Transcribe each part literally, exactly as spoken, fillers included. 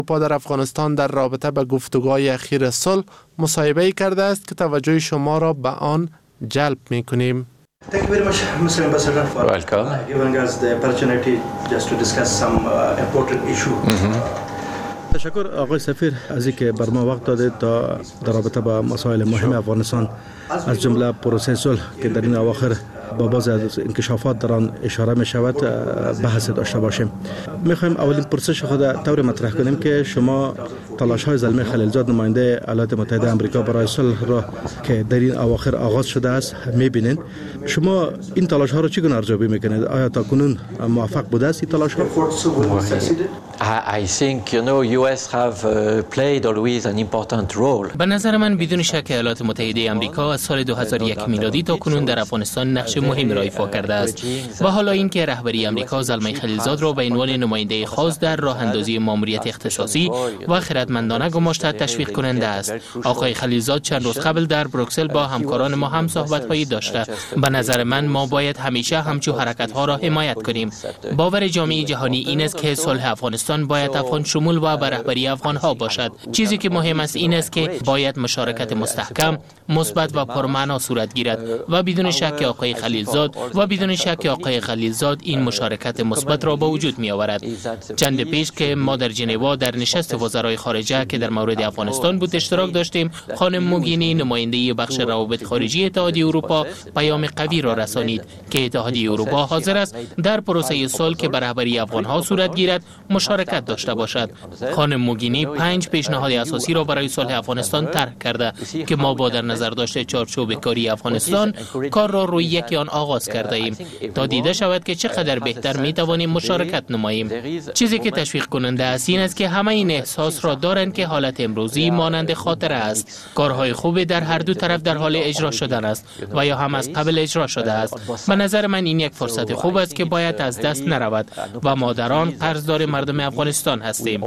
اروپا در افغانستان در رابطه با گفتگوهای اخیر صلح مصاحبه‌ای کرده است که توجه شما را به آن جلب می‌کنیم. Thank you very much, Mister Ambassador, for Welcome. giving us the opportunity just to discuss some uh, important issue. تشکر آقای سفیر از اینکه بر ما وقت دادید تا در رابطه با مسائل مهم افغانستان از جمله پروسه صلح که در این اواخر با بعضی از انکشافات در آن اشاره می شود بحث داشته باشیم. می خواهیم اولین پرسش خود طور مطرح کنیم که شما تلاش های زلمه خلیلزاد نماینده ایالات متحده آمریکا برای صلح را که در این اواخر آغاز شده است می بینید. شما این تلاش ها را چگونه ارزیابی میکنید؟ آیا تا کنون موفق بوده است این تلاش ها؟ I think you know U S have uh, played always an important role. به نظر من بدون شک ایالات متحده آمریکا از سال دو هزار و یک میلادی تا کنون در افغانستان نقش مهم را ایفا کرده است و حالا اینکه رهبری آمریکا زلمه خلیلزاد را به عنوان نماینده خاص در راه اندازی ماموریت اختصاصی و خردمندانه گماشته تشویق کننده است. آقای خلیلزاد چند روز قبل در بروکسل با همکاران ما هم صحبت‌هایی داشته. به نظر من ما باید همیشه همچون حرکت‌ها را حمایت کنیم. باور جامعه جهانی این است که صلح افغانستان باید افغان شمول و به رهبری افغان‌ها باشد. چیزی که مهم است این است که باید مشارکت مستحکم، مثبت و پرمعنا صورت گیرد و بدون شک آقای خلیلزاد و بدون شک آقای خلیلزاد این مشارکت مثبت را به وجود می آورد. چند پیش که ما در ژنوا در نشست وزرای خارجه که در مورد افغانستان بود اشتراک داشتیم، خانم موگینی نماینده بخش روابط خارجی اتحادیه اروپا پیام قوی را رسانید که اتحادیه اروپا حاضر است در پروسه صلح که به رهبری افغان‌ها صورت گیرد مشارکت داشته باشد. خانم موگینی پنج پیشنهاد اساسی را برای صلح افغانستان طرح کرده که ما با در نظر داشته چارچوب کاری افغانستان کار را روی یکی آن آغاز کرده ایم تا دیده شود که چقدر بهتر می توانیم مشارکت نماییم. چیزی که تشویق کننده است این است که همه این احساس را دارند که حالت امروزی مانند خاطره است. کارهای خوب در هر دو طرف در حال اجرا شدن است و یا هم از قبل اجرا شده است. به نظر من این یک فرصت خوب است که باید از دست نرود و ما در آن قرضدار مردم افغانستان هستیم.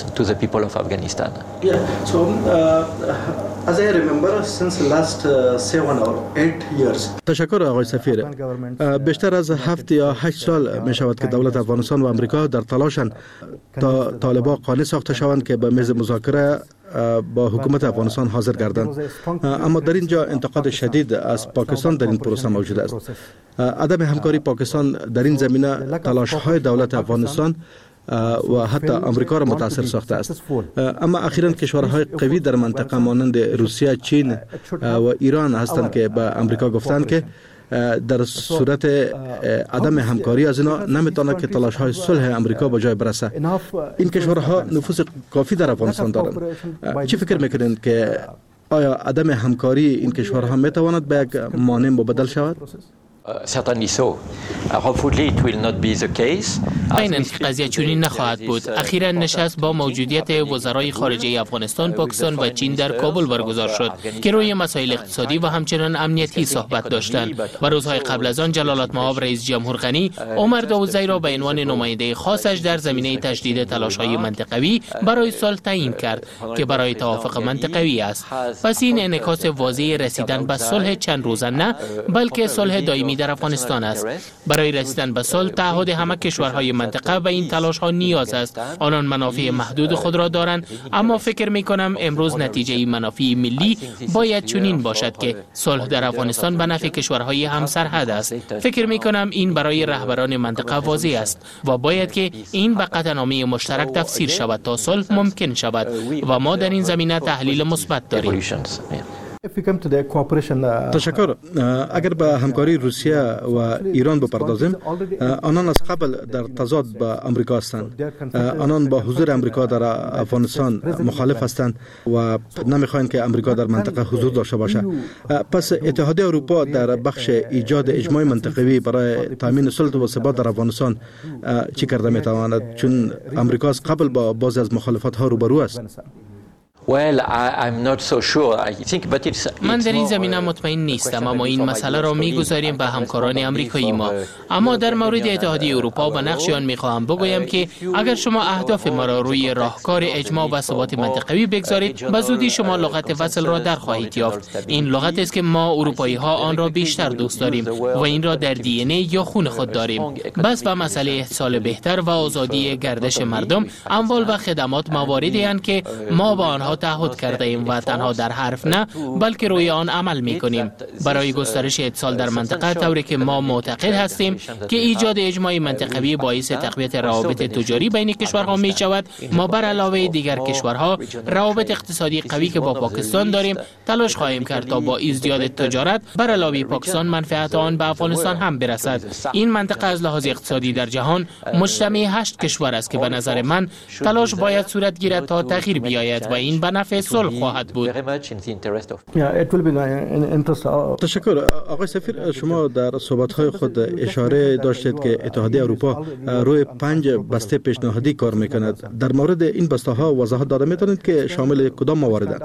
تشکر آقای سفیر. بیشتر از هفت یا هشت سال می شود که دولت افغانستان و آمریکا در تلاشند تا طالبان قانع ساخته شوند که به میز مذاکره با حکومت افغانستان حاضر گردند. اما در اینجا انتقاد شدید از پاکستان در این پروسه موجود است. عدم همکاری پاکستان در این زمینه تلاش های دولت افغانستان و حتی آمریکا را متاثر ساخته است. اما اخیراً کشورهای قوی در منطقه مانند روسیه، چین و ایران هستند که به آمریکا گفتند که در صورت عدم همکاری از اینا نمیتونه که تلاش های صلح آمریکا به جای برسه. این کشورها نفوذ کافی در افغانستان دارند. چی فکر میکنین که آیا عدم همکاری این کشورها میتواند به یک مانع مبدل شود؟ Certainly so. Hopefully it will not be the case. این قضیه چنین نخواهد بود. اخیراً نشست با موجودیت وزرای خارجه افغانستان، پاکستان و چین در کابل برگزار شد که روی مسائل اقتصادی و همچنان امنیتی صحبت داشتند و روزهای قبل از آن جلالتمآب رئیس جمهور غنی عمر داودزی را به عنوان نماینده خاصش در زمینه تجدید تلاش‌های منطقوی برای صلح تعیین کرد که برای توافق منطقوی است. پس این انعکاس واضح رسیدن به صلح چند روزه نه، بلکه صلح دائمی در افغانستان است. برای رسیدن به صلح تعهد همه کشورهای منطقه و این تلاش ها نیاز است. آنان منافع محدود خود را دارند، اما فکر می کنم امروز نتیجه منافع ملی باید چنین باشد که صلح در افغانستان به نفع کشورهای همسرحد است. فکر می کنم این برای رهبران منطقه واضح است و باید که این به قطعنامه مشترک تفسیر شود تا صلح ممکن شود و ما در این زمینه تحلیل مثبت داریم. تشکر. اگر به همکاری روسیه و ایران بپردازیم، آنان از قبل در تضاد با امریکا هستند. آنان با حضور امریکا در افغانستان مخالف هستند و نمیخواهند که امریکا در منطقه حضور داشته باشد. پس اتحادیه اروپا در بخش ایجاد اجماع منطقوی برای تامین صلح و ثبات در افغانستان چی کرده میتواند؟ چون امریکا از قبل با بعضی از مخالفت ها روبرو است. من در این زمینه مطمئن نیستم، اما این مسئله را میگذاریم به همکاران آمریکایی ما. اما در مورد اتحادیه اروپا و نقش آن میخواهم بگویم که اگر شما اهداف ما را روی راهکار اجماع و ثبات منطقوی بگذارید، به زودی شما لغت وصل را در خواهید یافت. این لغت است که ما اروپایی ها آن را بیشتر دوست داریم و این را در دی ان ای یا خون خود داریم. بس به مسئله احصال بهتر و آزادی گردش مردم، اموال و خدمات مواردی اند که ما با آنها تعهد کرده ایم و تنها در حرف نه بلکه روی آن عمل می کنیم. برای گسترش اتصال در منطقه، طوری که ما معتقد هستیم که ایجاد اجماع منطقوی باعث تقویت روابط تجاری بین کشورها می شود، ما بر علاوه دیگر کشورها روابط اقتصادی قوی که با پاکستان داریم تلاش خواهیم کرد تا با ازدیاد تجارت بر علاوه پاکستان منفعت آن به افغانستان هم برسد. این منطقه از لحاظ اقتصادی در جهان مجتمع هشت کشور است که به نظر من تلاش باید صورت گیرد تا تغییر بیاید و این به نفع صلح خواهد بود. تشکر. آقای سفیر، شما در صحبت‌های خود اشاره داشتید که اتحادیه اروپا روی پنج بسته پیشنهادی کار می‌کند. در مورد این بسته‌ها وضاحت داده می‌توانید که شامل کدام موارد؟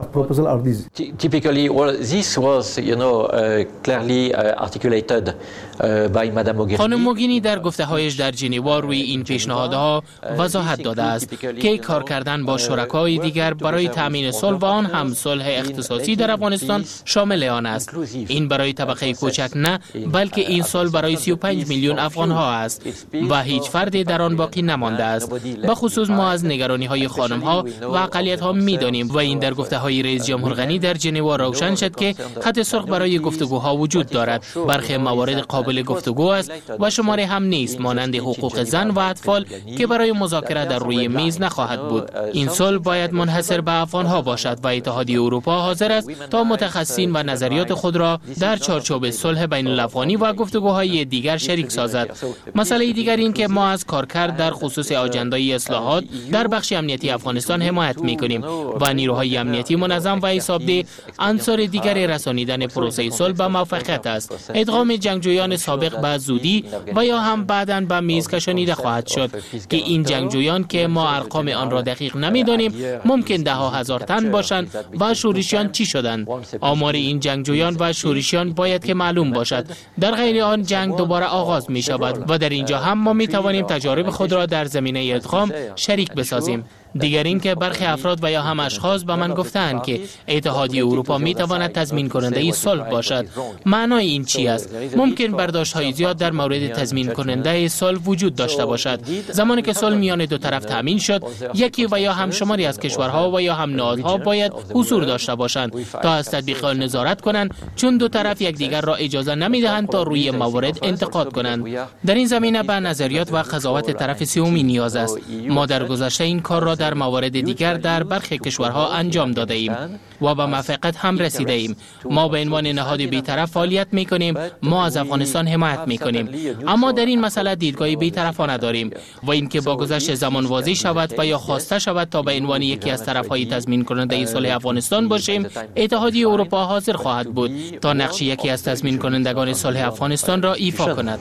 Typically, well, this was, you know, uh, clearly uh, articulated uh, by Madame Mogherini. خانم موگینی در گفته‌هایش در ژنوا روی این پیشنهادها وضاحت داده است که کار کردن با شرکای دیگر برای تامین صلح و آن هم صلح اختصاصی در افغانستان شامل آن است. این برای طبقه کوچک نه، بلکه این صلح برای سی و پنج میلیون افغان ها است و هیچ فردی در آن باقی نمانده است. به خصوص ما از نگرانی های خانم ها و اقلیت ها می دانیم و این در گفته های رئیس جمهور غنی در ژنوا روشن شد که خط سرخ برای گفتگوها وجود دارد. برخی موارد قابل گفتگو است و شماره هم نیست، مانند حقوق زن و اطفال که برای مذاکره در روی میز نخواهد بود. این صلح باید منحصر به افغان ها باشد و اتحادیه اروپا حاضر است تا متخصصین و نظریات خود را در چارچوب صلح بین الافغانی و گفتگوهای دیگر شریک سازد. مسئله دیگر این که ما از کارکرد در خصوص آجندای اصلاحات در بخش امنیتی افغانستان حمایت می‌کنیم و نیروهای امنیتی منظم و حسابده عنصر دیگر رسانیدن پروسه صلح به موفقیت است. ادغام جنگجویان سابق به زودی و یا هم بعداً به میز کشانیده خواهد شد که این جنگجویان که ما ارقام آن را دقیق نمی‌دانیم ممکن ده ها هزار تن باشند و شورشیان چی شدند. آمار این جنگجویان و شورشیان باید که معلوم باشد. در غیر آن جنگ دوباره آغاز می شود و در اینجا هم ما می توانیم تجارب خود را در زمینه ادغام شریک بسازیم. دیگر این که برخی افراد و یا هم اشخاص به من گفتند که اتحادیه اروپا می تواند تضمین کننده صلح باشد. معنای این چی است؟ ممکن برداشت های زیاد در مورد تضمین کننده صلح وجود داشته باشد. زمانی که صلح میان دو طرف تامین شد، یکی و یا هم شماری از کشورها و یا هم نهادها باید حضور داشته باشند تا از تطبیق آن نظارت کنند، چون دو طرف یکدیگر را اجازه نمیدهند تا روی موارد انتقاد کنند. در این زمینه به نظریات و قضاوت طرف سومی نیاز است. ما در گذشته این کار را در موارد دیگر در برخی کشورها انجام داده ایم و به موفقیت هم رسیده ایم. ما به عنوان نهاد بی‌طرف فعالیت می‌کنیم، ما از افغانستان حمایت می‌کنیم، اما در این مسئله دیدگاه بی‌طرفانه داریم و اینکه با گذشت زمان واضح شود و یا خواسته شود تا به عنوان یکی از طرف‌های تضمین کننده صلح افغانستان باشیم، اتحادیه اروپا حاضر خواهد بود تا نقش یکی از تضمین کنندگان صلح افغانستان را ایفا کند.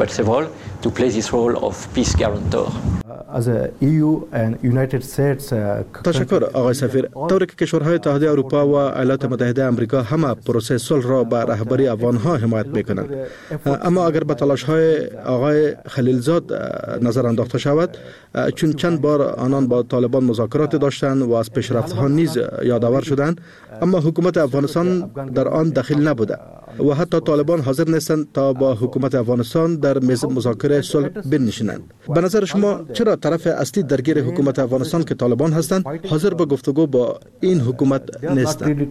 تشکر آقای سفیر. طوری که کشورهای اتحادیه اروپا و ایالات متحده آمریکا همه پروسه صلح را به رهبری افغانها حمایت میکنند، اما اگر به تلاش‌های آقای خلیلزاد نظر انداخته شود، چون چند بار آنان با طالبان مذاکرات داشتند و از پیشرفت‌ها نیز یادآور شدند، اما حکومت افغانستان در آن دخیل نبوده و حتی طالبان حاضر نیستند تا با حکومت افغانستان در میز مذاکره صلح بنشینند. به نظر شما چرا طرف اصلی درگیر حکومت افغانستان که طالبان هستند حاضر به گفتگو با این حکومت نیستند؟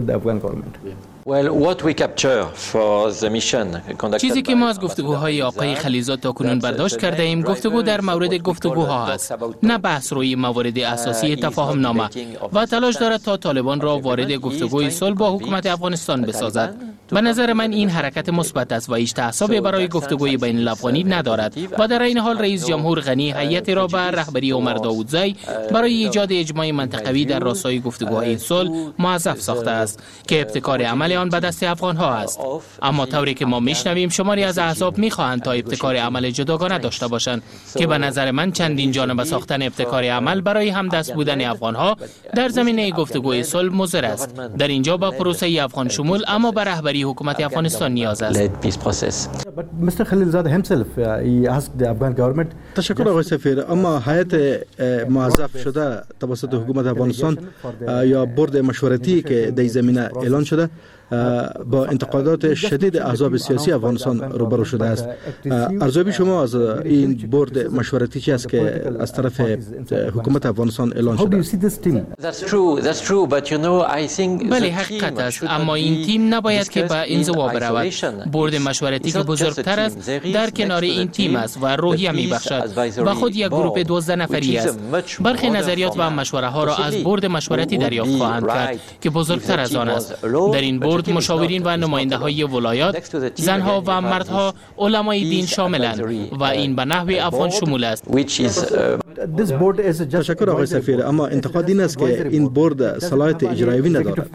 چیزی که ما از گفتگوهای آقای خلیلزاد تا کنون برداشت کرده ایم گفتگو در مورد گفتگوها است، نه بحث روی موارد اساسی تفاهم نامه و تلاش دارد تا طالبان را وارد گفتگوی صلح با حکومت افغانستان بسازد. به نظر من این حرکت مثبت است و هیچ تعصبی برای گفتگوی بین الافغانی ندارد و در این حال رئیس جمهور غنی هیئتی را به رهبری عمر داودزی برای ایجاد اجماع منطقوی در راستای گفتگوهای صلح موظف ساخته است که ابتکار عمل آن به دست افغان‌ها است. اما طوری که ما میشنویم شماری از احزاب میخواهند تا ابتکار عمل جداگانه داشته باشند که به نظر من چندین جانبه ساختن ابتکار عمل برای همدست بودن افغان‌ها در زمینه گفتگوی صلح مضر است. در اینجا با پروسه افغان شمول اما به رهبری حکومت افغانستان نیاز است. تشکر آقای سفیر. اما هیئت موظف شده توسط حکومت افغانستان یا بورد مشورتی که در زمینه اعلان شده با انتقادات شدید احزاب سیاسی افغانستان روبرو شده است. ارزیابی شما از این بورد مشورتی چی است که از طرف حکومت افغانستان اعلان شده؟ بله حقیقت است، اما این تیم نباید که به انزوا برود. بورد مشورتی که بزرگتر است در کنار این تیم است و روحیه میبخشد و خود یک گروه دوازده نفری است. برخی نظریات و مشوره ها را از بورد مشورتی دریافت خواهند کرد که بزرگتر از آن است. در این بورد مشاورین و نماینده های ولایات، زنها و مردها، علمای دین شاملند و این به نحو افغان شمول است. تشکر آقای سفیر. اما انتقاد این است که این بورد صلاحیت اجرایی ندارد.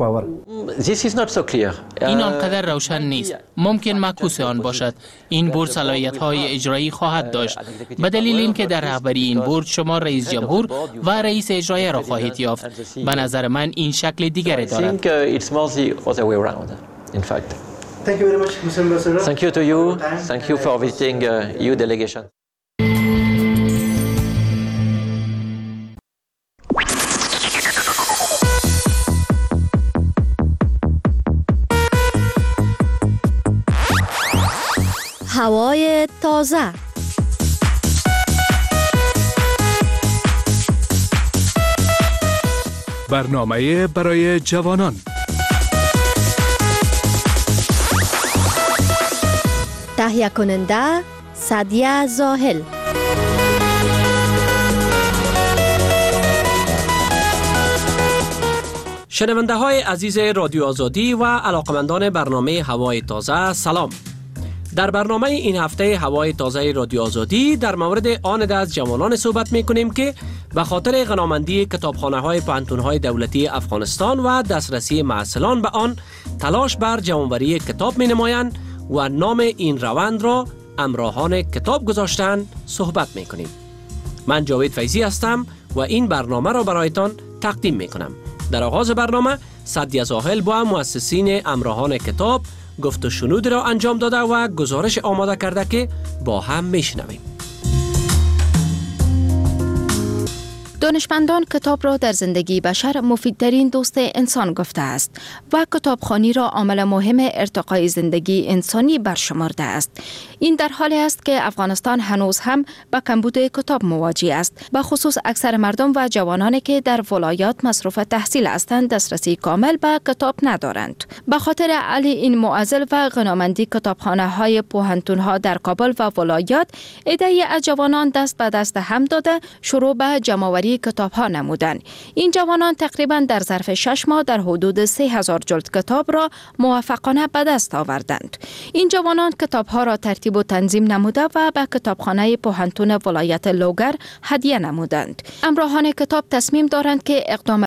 این آنقدر روشن نیست. ممکن معکوس آن باشد. این بورد صلاحیت های اجرایی خواهد داشت به دلیل اینکه در رهبری این بورد شما رئیس جمهور و رئیس اجرایی را خواهید یافت. به نظر من این شکل دیگری دارد. In fact. Thank you very much, Mister Ambassador. Thank you to you. Thank you for visiting uh, your delegation. هوای تازه. برنامه برای جوانان. تهیه کننده سعدیه زاهل. شنونده های عزیز رادیو آزادی و علاقمندان برنامه هوای تازه، سلام. در برنامه این هفته هوای تازه رادیو آزادی در مورد آن از جوانان صحبت می کنیم که به خاطر غنامندی کتابخانه های پانتون های دولتی افغانستان و دسترسی محصلان به آن تلاش بر جمع‌آوری کتاب می نمایند و نام این روند را همراهان کتاب گذاشتن صحبت می کنیم. من جاوید فیضی هستم و این برنامه را برایتان تقدیم می کنم. در آغاز برنامه سعدیه زاهل با مؤسسین همراهان کتاب گفت و شنود را انجام داده و گزارش آماده کرده که با هم می شنویم. دانشمندان کتاب را در زندگی بشر مفیدترین دوست انسان گفته است و کتابخوانی را عامل مهم ارتقای زندگی انسانی برشمرده است. این در حالی است که افغانستان هنوز هم با کمبود کتاب مواجه است، به خصوص اکثر مردم و جوانانی که در ولایات مصروف تحصیل هستند دسترسی کامل به کتاب ندارند. به خاطر علی این معضل و غنامندی کتابخانه های پوهنتون ها در کابل و ولایات، عده‌ای از جوانان دست به دست هم داده شروع به جمع‌آوری کتاب ها نمودند. این جوانان تقریبا در ظرف شش ماه در حدود سه هزار جلد کتاب را موفقانه به دست آوردند. این جوانان کتاب ها را ترتیب و تنظیم نموده و به کتابخانه پوهنتون ولایت لوگر هدیه نمودند. همراهان کتاب تصمیم دارند که اقدام